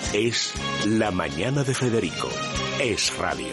Es La Mañana de Federico. Es radio.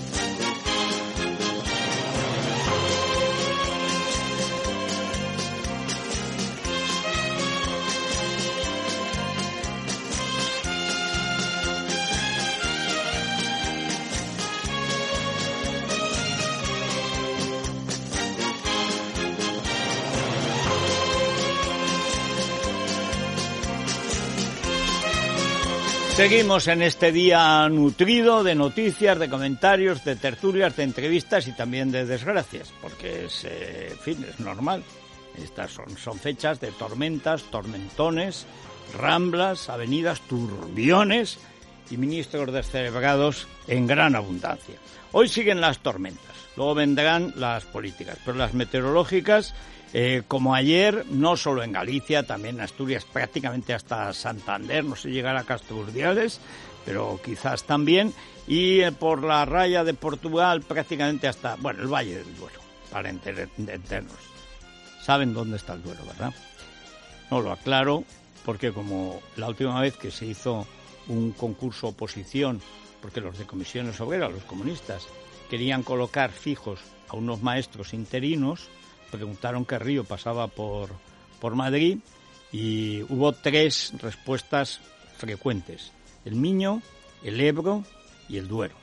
Seguimos en este día nutrido de noticias, de comentarios, de tertulias, de entrevistas y también de desgracias, porque es, en fin, es normal. Estas son fechas de tormentas, tormentones, ramblas, avenidas, turbiones y ministros descerebrados en gran abundancia. Hoy siguen las tormentas, luego vendrán las políticas, pero las meteorológicas, como ayer, no solo en Galicia, también en Asturias, prácticamente hasta Santander, no sé llegar a Casturdiales, pero quizás también, y por la raya de Portugal prácticamente hasta, bueno, el Valle del Duero, para entendernos. ¿Saben dónde está el Duero, verdad? No lo aclaro, porque como la última vez que se hizo un concurso oposición, porque los de Comisiones Obreras, los comunistas, querían colocar fijos a unos maestros interinos, preguntaron qué río pasaba por Madrid y hubo 3 respuestas frecuentes: el Miño, el Ebro y el Duero.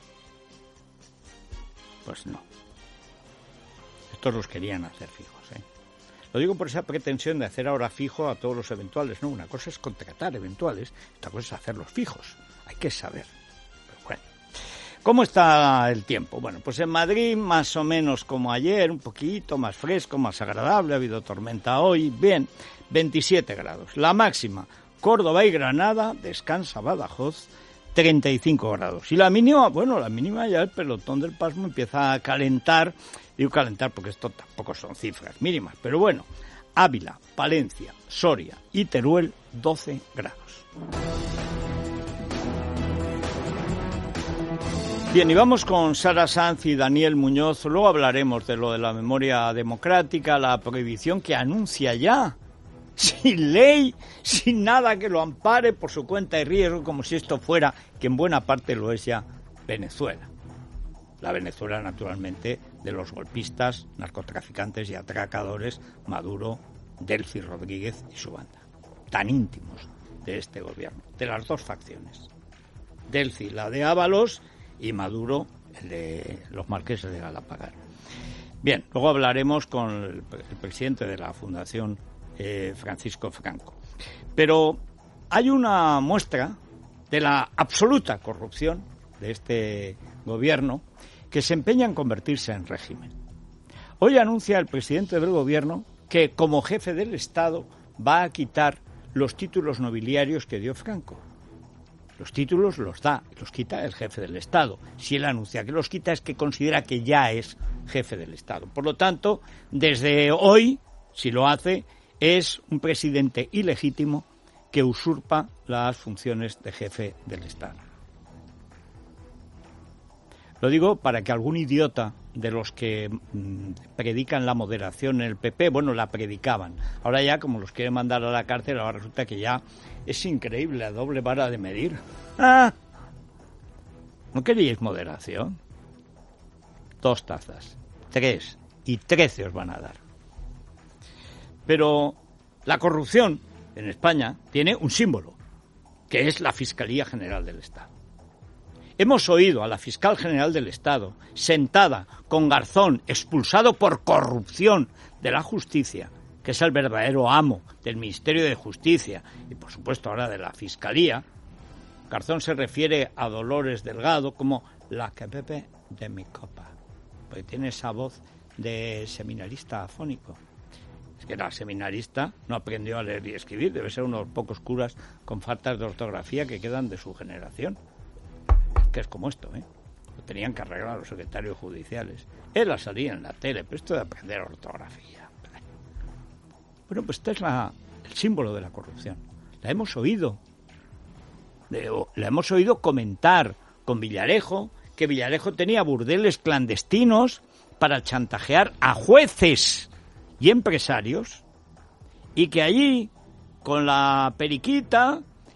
Pues no. Estos los querían hacer fijos, ¿eh? Lo digo por esa pretensión de hacer ahora fijo a todos los eventuales. No, una cosa es contratar eventuales, otra cosa es hacerlos fijos. Hay que saber. ¿Cómo está el tiempo? Bueno, pues en Madrid más o menos como ayer, un poquito más fresco, más agradable, ha habido tormenta hoy, bien, 27 grados. La máxima, Córdoba y Granada, descansa Badajoz, 35 grados. Y la mínima, bueno, la mínima ya el pelotón del pasmo empieza a calentar, digo calentar porque esto tampoco son cifras mínimas, pero bueno, Ávila, Palencia, Soria y Teruel, 12 grados. Bien, y vamos con Sara Sanz y Daniel Muñoz. Luego hablaremos de lo de la memoria democrática, la prohibición que anuncia ya, sin ley, sin nada que lo ampare por su cuenta y riesgo, como si esto fuera, que en buena parte lo es ya, Venezuela. La Venezuela, naturalmente, de los golpistas, narcotraficantes y atracadores Maduro, Delcy Rodríguez y su banda, tan íntimos de este gobierno, de las dos facciones. Delcy, la de Ábalos, y Maduro, el de los marqueses de Galapagar. Bien, luego hablaremos con el presidente de la Fundación, Francisco Franco. Pero hay una muestra de la absoluta corrupción de este gobierno que se empeña en convertirse en régimen. Hoy anuncia el presidente del gobierno que como jefe del Estado va a quitar los títulos nobiliarios que dio Franco. Los títulos los da, los quita el jefe del Estado. Si él anuncia que los quita es que considera que ya es jefe del Estado. Por lo tanto, desde hoy, si lo hace, es un presidente ilegítimo que usurpa las funciones de jefe del Estado. Lo digo para que algún idiota de los que predican la moderación en el PP, bueno, la predicaban. Ahora ya, como los quieren mandar a la cárcel, ahora resulta que ya es increíble la doble vara de medir. ¡Ah! ¿No queríais moderación? 2 tazas, 3 y 13 os van a dar. Pero la corrupción en España tiene un símbolo, que es la Fiscalía General del Estado. Hemos oído a la fiscal general del Estado, sentada con Garzón, expulsado por corrupción de la justicia, que es el verdadero amo del Ministerio de Justicia y, por supuesto, ahora de la Fiscalía. Garzón se refiere a Dolores Delgado como la que bebe de mi copa, porque tiene esa voz de seminarista afónico. Es que la seminarista no aprendió a leer y escribir, debe ser uno de los pocos curas con faltas de ortografía que quedan de su generación. Que es como esto, Lo tenían que arreglar los secretarios judiciales. Él la salía en la tele, pero esto de aprender ortografía. Bueno, pues este es el símbolo de la corrupción. La hemos oído. La hemos oído comentar con Villarejo, que Villarejo tenía burdeles clandestinos para chantajear a jueces y empresarios, y que allí, con la periquita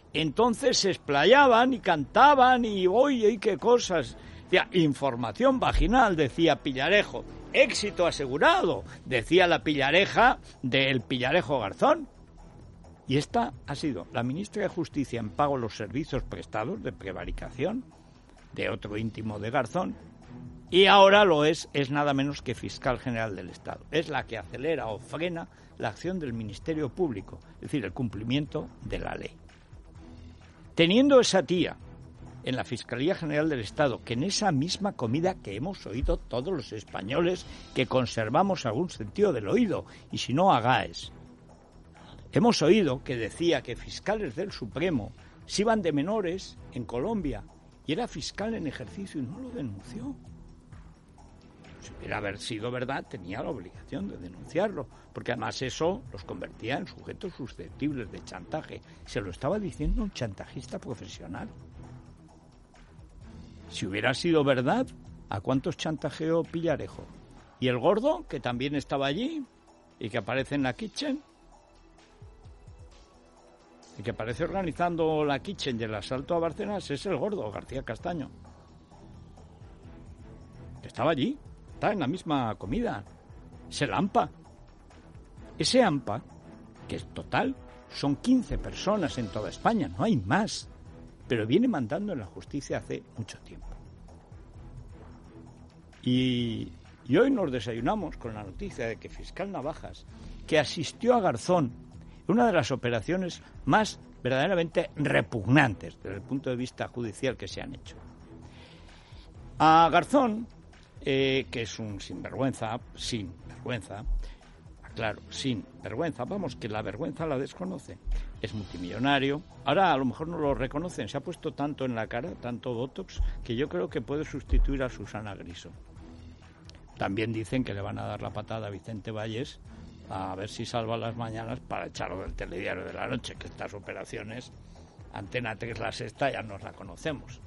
entonces se explayaban y cantaban y oye, qué cosas. Decía, información vaginal, decía Pillarejo. Éxito asegurado, decía la pillareja del Pillarejo Garzón. Y esta ha sido la ministra de Justicia en pago de los servicios prestados de prevaricación de otro íntimo de Garzón. Y ahora lo es nada menos que fiscal general del Estado. Es la que acelera o frena la acción del Ministerio Público, es decir, el cumplimiento de la ley. Teniendo esa tía en la Fiscalía General del Estado, que en esa misma comida que hemos oído todos los españoles que conservamos algún sentido del oído, y si no, hagáis. Hemos oído que decía que fiscales del Supremo se iban de menores en Colombia, y era fiscal en ejercicio y no lo denunció. Si hubiera haber sido verdad, tenía la obligación de denunciarlo, porque además eso los convertía en sujetos susceptibles de chantaje. Se lo estaba diciendo un chantajista profesional. Si hubiera sido verdad, ¿a cuántos chantajeó Pillarejo? Y el gordo, que también estaba allí y que aparece en la kitchen, y que aparece organizando la kitchen y el asalto a Bárcenas, es el gordo, García Castaño. Que estaba allí, está en la misma comida. Es el AMPA. Ese AMPA, que es total, son 15 personas en toda España, no hay más. Pero viene mandando en la justicia hace mucho tiempo. Y hoy nos desayunamos con la noticia de que fiscal Navajas, que asistió a Garzón, una de las operaciones más verdaderamente repugnantes desde el punto de vista judicial que se han hecho. A Garzón, que es un sin vergüenza, vamos, que la vergüenza la desconoce, es multimillonario, ahora a lo mejor no lo reconocen, se ha puesto tanto en la cara, tanto botox, que yo creo que puede sustituir a Susana Griso. También dicen que le van a dar la patada a Vicente Valles, a ver si salva las mañanas para echarlo del telediario de la noche, que estas operaciones, Antena 3, La Sexta, ya nos la conocemos.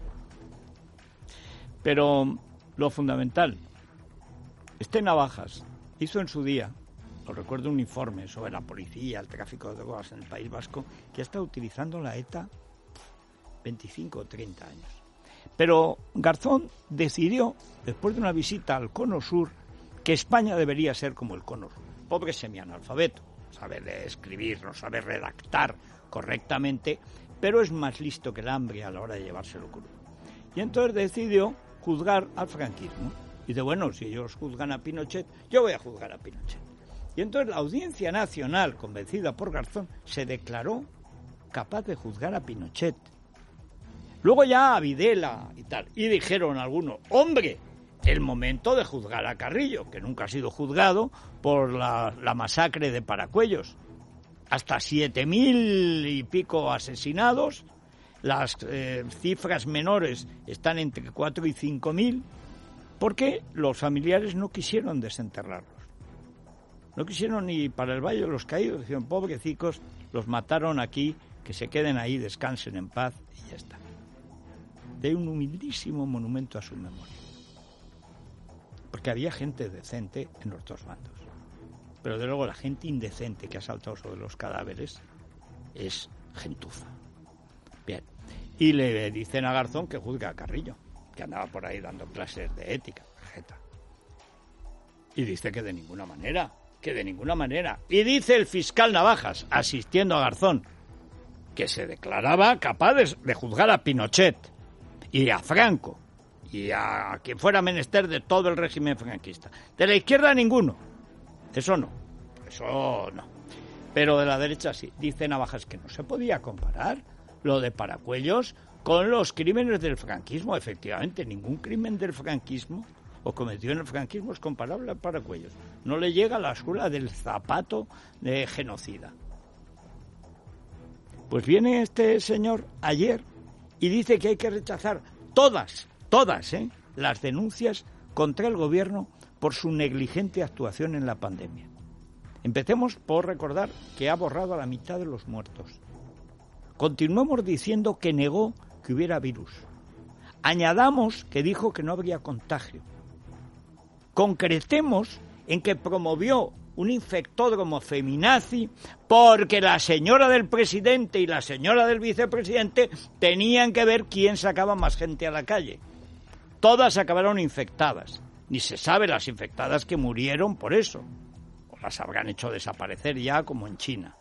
Pero lo fundamental, Navajas hizo en su día, os recuerdo, un informe sobre la policía, el tráfico de drogas en el País Vasco, que ha estado utilizando la ETA 25 o 30 años. Pero Garzón decidió, después de una visita al Cono Sur, que España debería ser como el Cono Sur. Pobre semianalfabeto, sabe escribir, no sabe redactar correctamente, pero es más listo que el hambre a la hora de llevárselo crudo. Y entonces decidió juzgar al franquismo. Y dice, bueno, si ellos juzgan a Pinochet, yo voy a juzgar a Pinochet. Y entonces la Audiencia Nacional, convencida por Garzón, se declaró capaz de juzgar a Pinochet. Luego ya a Videla y tal. Y dijeron algunos, hombre, el momento de juzgar a Carrillo, que nunca ha sido juzgado por la masacre de Paracuellos. Hasta 7.000 y pico asesinados, las cifras menores están entre 4 y 5.000, porque los familiares no quisieron desenterrarlos. No quisieron ni para el Valle de los Caídos, dijeron, pobrecicos, los mataron aquí, que se queden ahí, descansen en paz y ya está. De un humildísimo monumento a su memoria. Porque había gente decente en los dos bandos. Pero de luego la gente indecente que ha saltado sobre los cadáveres es gentuza. Bien. Y le dicen a Garzón que juzgue a Carrillo, que andaba por ahí dando clases de ética, tarjeta. Y dice que de ninguna manera. Y dice el fiscal Navajas, asistiendo a Garzón, que se declaraba capaz de juzgar a Pinochet y a Franco y a quien fuera menester de todo el régimen franquista. De la izquierda ninguno. Eso no. Pero de la derecha sí. Dice Navajas que no se podía comparar lo de Paracuellos con los crímenes del franquismo. Efectivamente, ningún crimen del franquismo o cometido en el franquismo es comparable a Paracuellos. No le llega a la suela del zapato de genocida. Pues viene este señor ayer y dice que hay que rechazar todas, las denuncias contra el gobierno por su negligente actuación en la pandemia. Empecemos por recordar que ha borrado a la mitad de los muertos. Continuemos diciendo que negó que hubiera virus. Añadamos que dijo que no habría contagio. Concretemos en que promovió un infectódromo feminazi, porque la señora del presidente y la señora del vicepresidente tenían que ver quién sacaba más gente a la calle. Todas acabaron infectadas. Ni se sabe las infectadas que murieron por eso. O las habrán hecho desaparecer ya, como en China.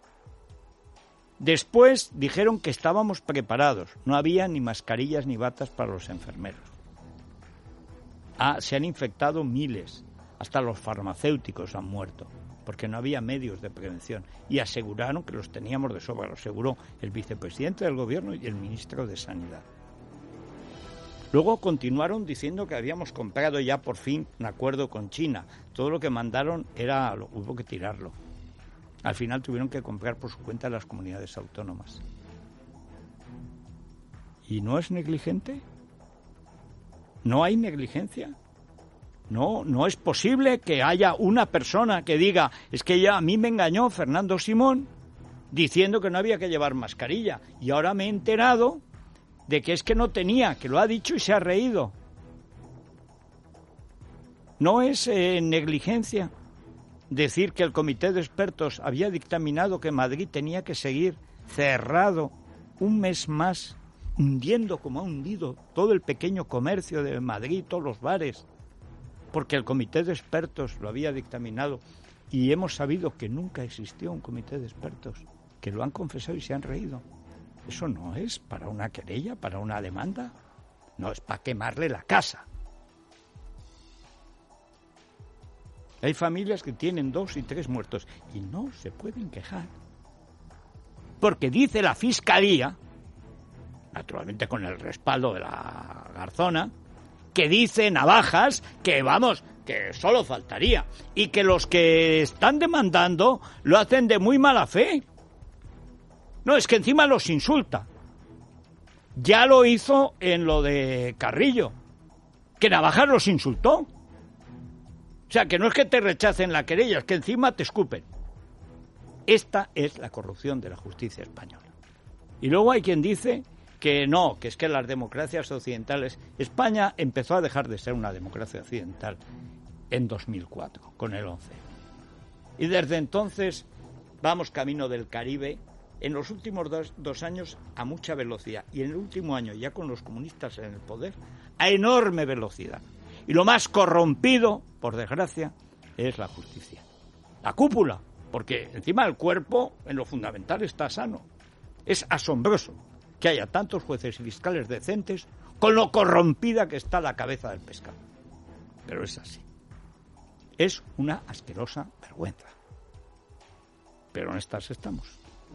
Después dijeron que estábamos preparados. No había ni mascarillas ni batas para los enfermeros. Se han infectado miles. Hasta los farmacéuticos han muerto, porque no había medios de prevención. Y aseguraron que los teníamos de sobra. Lo aseguró el vicepresidente del gobierno y el ministro de Sanidad. Luego continuaron diciendo que habíamos comprado ya por fin un acuerdo con China. Todo lo que mandaron hubo que tirarlo. Al final tuvieron que comprar por su cuenta las comunidades autónomas. ¿Y no es negligente? ¿No hay negligencia? No es posible que haya una persona que diga, es que a mí me engañó Fernando Simón diciendo que no había que llevar mascarilla. Y ahora me he enterado de que es que no tenía, que lo ha dicho y se ha reído. ¿No es negligencia decir que el comité de expertos había dictaminado que Madrid tenía que seguir cerrado un mes más, hundiendo como ha hundido todo el pequeño comercio de Madrid, todos los bares, porque el comité de expertos lo había dictaminado y hemos sabido que nunca existió un comité de expertos, que lo han confesado y se han reído? Eso no es para una querella, para una demanda, no es para quemarle la casa. Hay familias que tienen 2 y 3 muertos y no se pueden quejar. Porque dice la Fiscalía, naturalmente con el respaldo de la Garzona, que dice Navajas que que solo faltaría. Y que los que están demandando lo hacen de muy mala fe. No, es que encima los insulta. Ya lo hizo en lo de Carrillo, que Navajas los insultó. O sea, que no es que te rechacen la querella, es que encima te escupen. Esta es la corrupción de la justicia española. Y luego hay quien dice que no, que es que las democracias occidentales... España empezó a dejar de ser una democracia occidental en 2004, con el 11. Y desde entonces vamos camino del Caribe, en los últimos dos años a mucha velocidad, y en el último año, ya con los comunistas en el poder, a enorme velocidad. Y lo más corrompido, por desgracia, es la justicia. La cúpula, porque encima el cuerpo, en lo fundamental, está sano. Es asombroso que haya tantos jueces y fiscales decentes con lo corrompida que está la cabeza del pescado. Pero es así. Es una asquerosa vergüenza. Pero en estas estamos.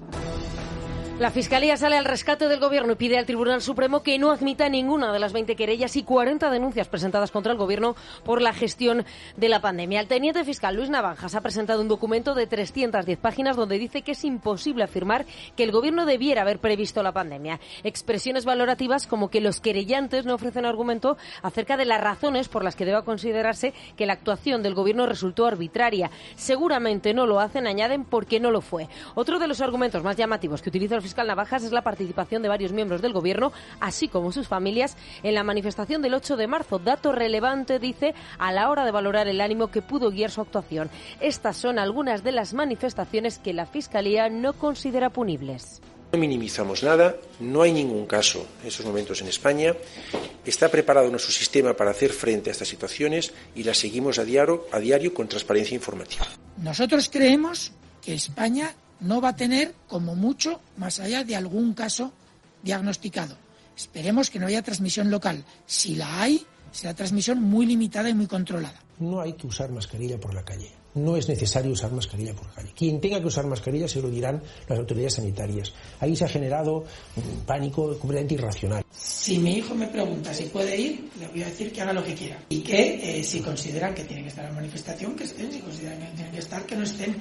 La Fiscalía sale al rescate del Gobierno y pide al Tribunal Supremo que no admita ninguna de las 20 querellas y 40 denuncias presentadas contra el Gobierno por la gestión de la pandemia. El teniente fiscal Luis Navajas ha presentado un documento de 310 páginas donde dice que es imposible afirmar que el Gobierno debiera haber previsto la pandemia. Expresiones valorativas como que los querellantes no ofrecen argumento acerca de las razones por las que deba considerarse que la actuación del Gobierno resultó arbitraria. Seguramente no lo hacen, añaden, porque no lo fue. Otro de los argumentos más llamativos que utiliza el fiscal Navajas es la participación de varios miembros del Gobierno, así como sus familias, en la manifestación del 8 de marzo. Dato relevante, dice, a la hora de valorar el ánimo que pudo guiar su actuación. Estas son algunas de las manifestaciones que la Fiscalía no considera punibles. No minimizamos nada, no hay ningún caso en estos momentos en España. Está preparado nuestro sistema para hacer frente a estas situaciones y las seguimos a diario con transparencia informativa. Nosotros creemos que España no va a tener, como mucho, más allá de algún caso diagnosticado. Esperemos que no haya transmisión local. Si la hay, será transmisión muy limitada y muy controlada. No hay que usar mascarilla por la calle. No es necesario usar mascarilla por la calle. Quien tenga que usar mascarilla se lo dirán las autoridades sanitarias. Ahí se ha generado un pánico completamente irracional. Si mi hijo me pregunta si puede ir, le voy a decir que haga lo que quiera. Y que si consideran que tienen que estar en la manifestación, que estén. Si consideran que tienen que estar, que no estén.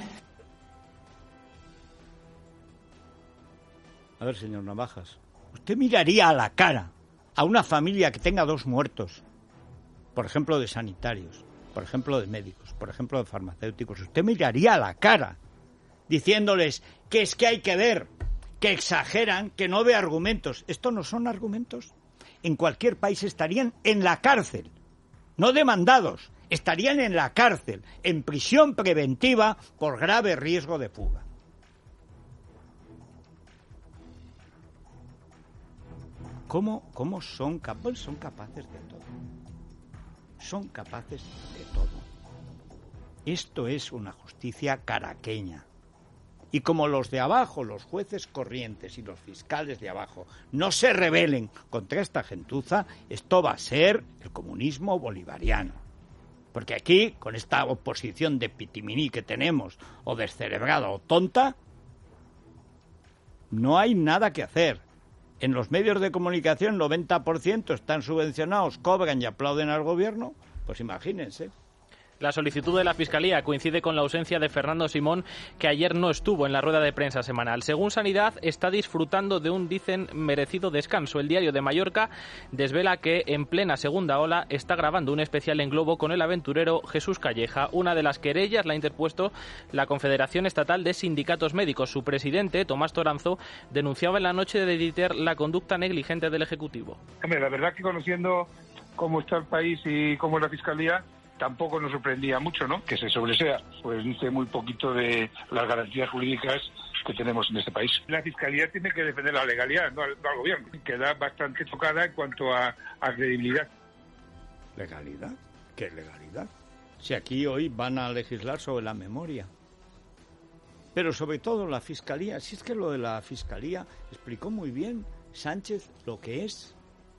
A ver, señor Navajas, ¿usted miraría a la cara a una familia que tenga 2 muertos, por ejemplo, de sanitarios, por ejemplo, de médicos, por ejemplo, de farmacéuticos? ¿Usted miraría a la cara diciéndoles que es que hay que ver, que exageran, que no ve argumentos? ¿Esto no son argumentos? En cualquier país estarían en la cárcel, no demandados, estarían en la cárcel, en prisión preventiva por grave riesgo de fuga. ¿Cómo son capaces de todo? Son capaces de todo. Esto es una justicia caraqueña. Y como los de abajo, los jueces corrientes y los fiscales de abajo, no se rebelen contra esta gentuza, esto va a ser el comunismo bolivariano. Porque aquí, con esta oposición de pitiminí que tenemos, o descerebrada o tonta, no hay nada que hacer. En los medios de comunicación, 90% están subvencionados, cobran y aplauden al gobierno, pues imagínense. La solicitud de la Fiscalía coincide con la ausencia de Fernando Simón, que ayer no estuvo en la rueda de prensa semanal. Según Sanidad, está disfrutando de un, dicen, merecido descanso. El Diario de Mallorca desvela que en plena segunda ola está grabando un especial en Globo con el aventurero Jesús Calleja. Una de las querellas la ha interpuesto la Confederación Estatal de Sindicatos Médicos. Su presidente, Tomás Toranzo, denunciaba en la noche de Dieter la conducta negligente del Ejecutivo. Hombre, la verdad que conociendo cómo está el país y cómo es la Fiscalía, tampoco nos sorprendía mucho, ¿no?, que se sobresea. Pues dice muy poquito de las garantías jurídicas que tenemos en este país. La Fiscalía tiene que defender la legalidad, no al gobierno. Queda bastante tocada en cuanto a credibilidad. ¿Legalidad? ¿Qué legalidad? Si aquí hoy van a legislar sobre la memoria. Pero sobre todo la Fiscalía, si es que lo de la Fiscalía explicó muy bien Sánchez lo que es.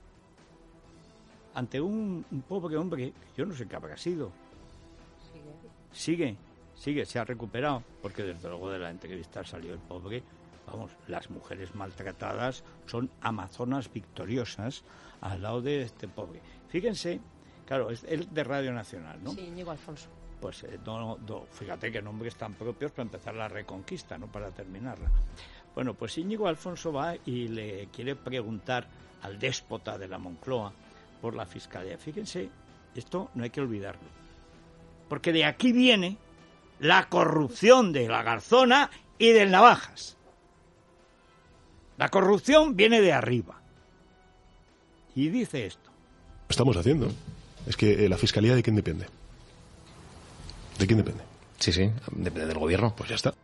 Ante un pobre hombre, yo no sé qué habrá sido. Sigue, se ha recuperado, porque desde luego de la entrevista salió el pobre. Vamos, las mujeres maltratadas son amazonas victoriosas al lado de este pobre. Fíjense, claro, es el de Radio Nacional, ¿no? Sí, Íñigo Alfonso. Pues fíjate qué nombres tan propios para empezar la Reconquista, no para terminarla. Bueno, pues Íñigo Alfonso va y le quiere preguntar al déspota de la Moncloa por la Fiscalía. Fíjense, esto no hay que olvidarlo. Porque de aquí viene la corrupción de la Garzona y del Navajas. La corrupción viene de arriba. Y dice esto. Estamos haciendo. Es que la Fiscalía, ¿de quién depende? ¿De quién depende? Sí, depende del gobierno. Pues ya está.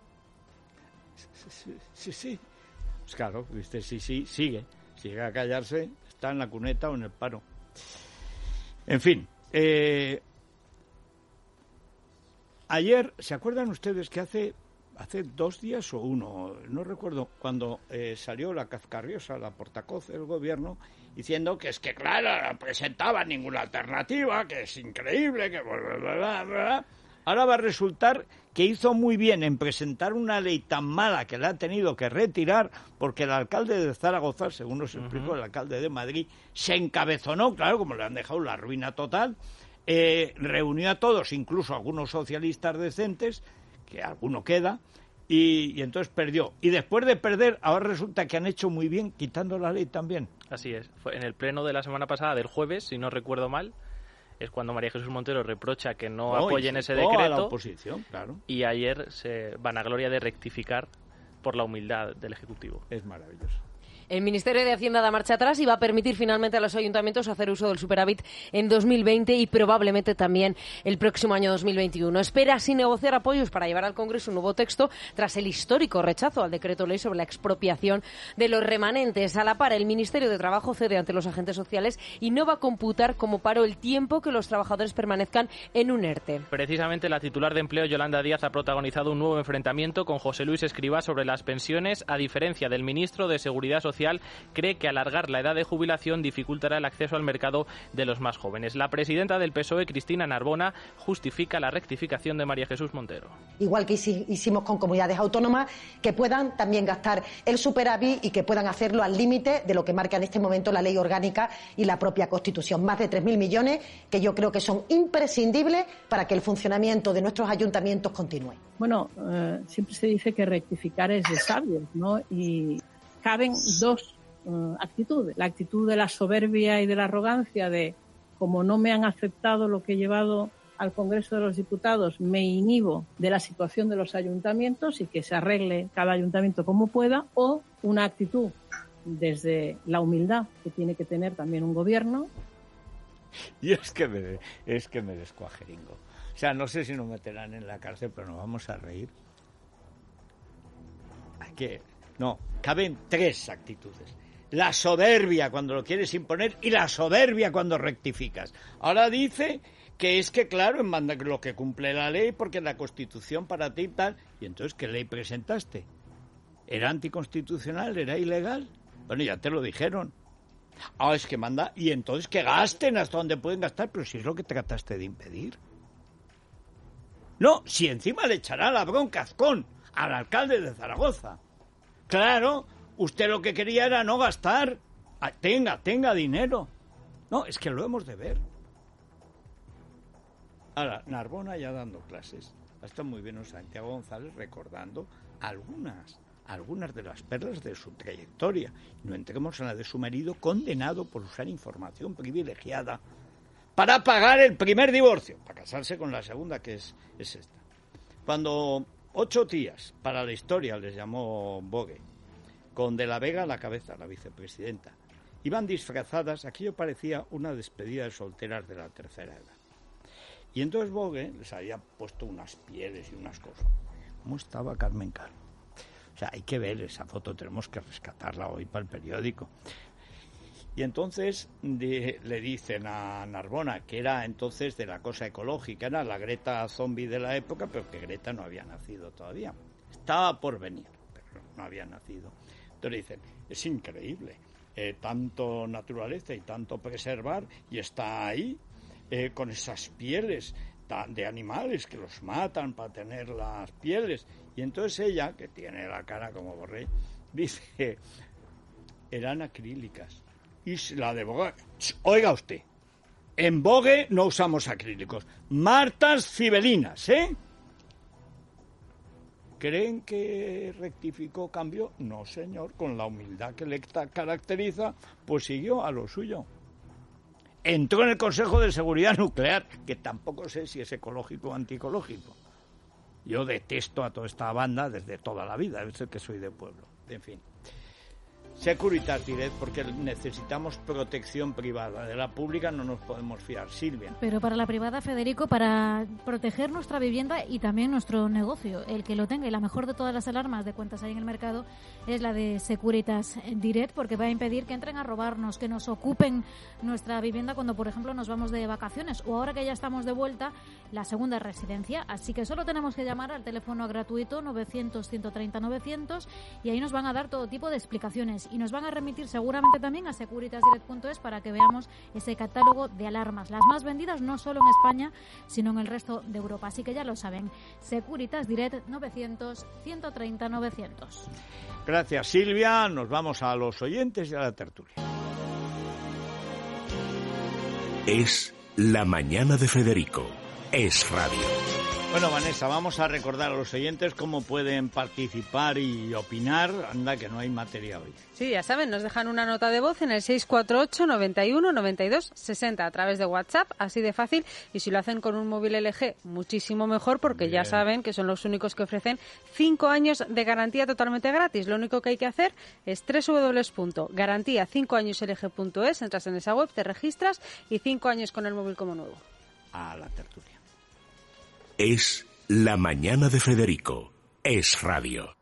Sí. Pues claro, viste, sí, sigue a callarse, está en la cuneta o en el paro. En fin, ayer, ¿se acuerdan ustedes que hace 2 días o uno, no recuerdo, cuando salió la Cazcarriosa, la portavoz del gobierno, diciendo que es que, claro, no presentaba ninguna alternativa, que es increíble, que bla. Ahora va a resultar que hizo muy bien en presentar una ley tan mala que la ha tenido que retirar porque el alcalde de Zaragoza, según nos explicó el alcalde de Madrid, se encabezonó, claro, como le han dejado la ruina total, reunió a todos, incluso a algunos socialistas decentes, que alguno queda, y entonces perdió. Y después de perder, ahora resulta que han hecho muy bien quitando la ley también. Así es. Fue en el pleno de la semana pasada, del jueves, si no recuerdo mal, es cuando María Jesús Montero reprocha que no apoyen ese decreto, a la oposición, claro. Y ayer se vanagloria de rectificar por la humildad del Ejecutivo. Es maravilloso. El Ministerio de Hacienda da marcha atrás y va a permitir finalmente a los ayuntamientos hacer uso del superávit en 2020 y probablemente también el próximo año 2021. Espera así negociar apoyos para llevar al Congreso un nuevo texto tras el histórico rechazo al decreto ley sobre la expropiación de los remanentes. A la par, el Ministerio de Trabajo cede ante los agentes sociales y no va a computar como paro el tiempo que los trabajadores permanezcan en un ERTE. Precisamente la titular de Empleo, Yolanda Díaz, ha protagonizado un nuevo enfrentamiento con José Luis Escrivá sobre las pensiones. A diferencia del ministro de Seguridad Social, cree que alargar la edad de jubilación dificultará el acceso al mercado de los más jóvenes. La presidenta del PSOE, Cristina Narbona, justifica la rectificación de María Jesús Montero. Igual que hicimos con comunidades autónomas, que puedan también gastar el superávit y que puedan hacerlo al límite de lo que marca en este momento la ley orgánica y la propia Constitución. Más de 3.000 millones que yo creo que son imprescindibles para que el funcionamiento de nuestros ayuntamientos continúe. Bueno, siempre se dice que rectificar es de sabios, ¿no? Y caben dos actitudes. La actitud de la soberbia y de la arrogancia de, como no me han aceptado lo que he llevado al Congreso de los Diputados, me inhibo de la situación de los ayuntamientos y que se arregle cada ayuntamiento como pueda, o una actitud desde la humildad que tiene que tener también un gobierno Y es que me descuajeringo. O sea, no sé si nos meterán en la cárcel, pero nos vamos a reír. Caben 3 actitudes. La soberbia cuando lo quieres imponer y la soberbia cuando rectificas. Ahora dice que es que, claro, manda lo que cumple la ley porque la Constitución para ti y tal. Y entonces, ¿qué ley presentaste? ¿Era anticonstitucional? ¿Era ilegal? Bueno, ya te lo dijeron. Es que manda, y entonces que gasten hasta donde pueden gastar, pero si es lo que trataste de impedir. No, si encima le echará la bronca Azcón al alcalde de Zaragoza. Claro, usted lo que quería era no gastar. Tenga dinero. No, es que lo hemos de ver. Ahora, Narbona ya dando clases. Está muy bien Santiago González recordando algunas de las perlas de su trayectoria. No entremos en la de su marido condenado por usar información privilegiada para pagar el primer divorcio, para casarse con la segunda, que es esta. Cuando 8 tías, para la historia les llamó Bogue, con De la Vega a la cabeza, la vicepresidenta, iban disfrazadas, aquello parecía una despedida de solteras de la tercera edad. Y entonces Bogue les había puesto unas pieles y unas cosas. ¿Cómo estaba Carmen Calvo? O sea, hay que ver esa foto, tenemos que rescatarla hoy para el periódico. Y entonces le dicen a Narbona, que era entonces de la cosa ecológica, era la Greta zombie de la época, pero que Greta no había nacido todavía. Estaba por venir, pero no había nacido. Entonces le dicen, es increíble, tanto naturaleza y tanto preservar, y está ahí con esas pieles de animales que los matan para tener las pieles. Y entonces ella, que tiene la cara como Borrell, dice, eran acrílicas. Y la de Bogue, oiga usted, en Bogue no usamos acrílicos, martas cibelinas, ¿eh? ¿Creen que rectificó, cambió? No, señor, con la humildad que le caracteriza, pues siguió a lo suyo. Entró en el Consejo de Seguridad Nuclear, que tampoco sé si es ecológico o antiecológico. Yo detesto a toda esta banda desde toda la vida, es el que soy de pueblo, en fin. Securitas Direct, porque necesitamos protección privada. De la pública no nos podemos fiar. Silvia. Pero para la privada, Federico, para proteger nuestra vivienda y también nuestro negocio, el que lo tenga, y la mejor de todas las alarmas de cuentas hay en el mercado es la de Securitas Direct, porque va a impedir que entren a robarnos, que nos ocupen nuestra vivienda cuando, por ejemplo, nos vamos de vacaciones o ahora que ya estamos de vuelta, la segunda residencia. Así que solo tenemos que llamar al teléfono gratuito 900-130-900 y ahí nos van a dar todo tipo de explicaciones. Y nos van a remitir seguramente también a securitasdirect.es para que veamos ese catálogo de alarmas, las más vendidas no solo en España, sino en el resto de Europa. Así que ya lo saben, Securitas Direct 900-130-900. Gracias, Silvia. Nos vamos a los oyentes y a la tertulia. Es la mañana de Federico. Es radio. Bueno, Vanessa, vamos a recordar a los oyentes cómo pueden participar y opinar. Anda, que no hay materia hoy. Sí, ya saben, nos dejan una nota de voz en el 648 91 92 60 a través de WhatsApp, así de fácil. Y si lo hacen con un móvil LG, muchísimo mejor, porque bien, ya saben que son los únicos que ofrecen 5 años de garantía totalmente gratis. Lo único que hay que hacer es www.garantía5añoslg.es, entras en esa web, te registras y 5 años con el móvil como nuevo. A la tertulia. Es la mañana de Federico. Es radio.